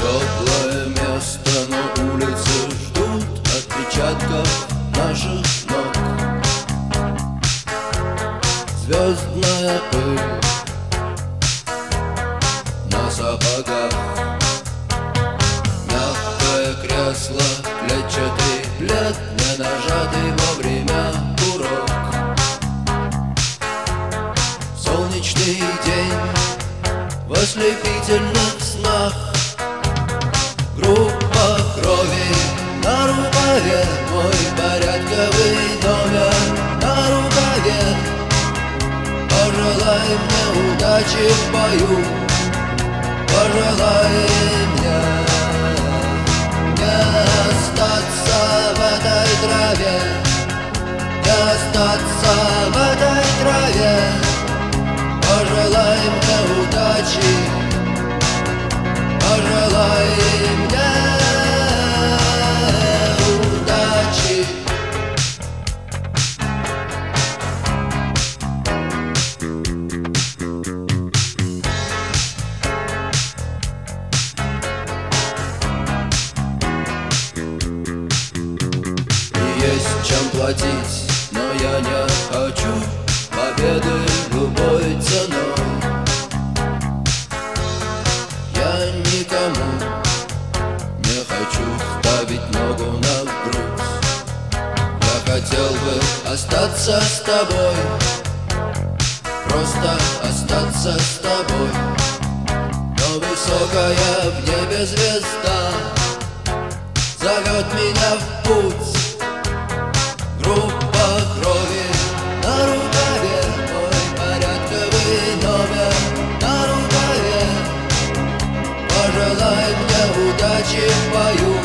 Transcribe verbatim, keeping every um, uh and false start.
Теплое место, но улицы ждут отпечатков наших ног. Звездная пыль на сапогах, мягкое кресло, клетчатый плед, не нажатый вовремя курок. Солнечный день в ослепительных снах, группа крови на рукаве, мой порядковый номер на рукаве. Пожелай мне удачи в бою, пожелай мне не остаться в этой траве, не остаться в этой траве. Пожелай мне удачи, пожелай мне удачи. И есть чем платить, но я не хочу победы любой ценой. Я никому не хочу ставить ногу на грудь. Я хотел бы остаться с тобой, просто остаться с тобой. Но высокая в небе звезда зовет меня в путь. Группа крови на рукаве, мой порядковый номер на рукаве. Пожелай мне удачи в бою,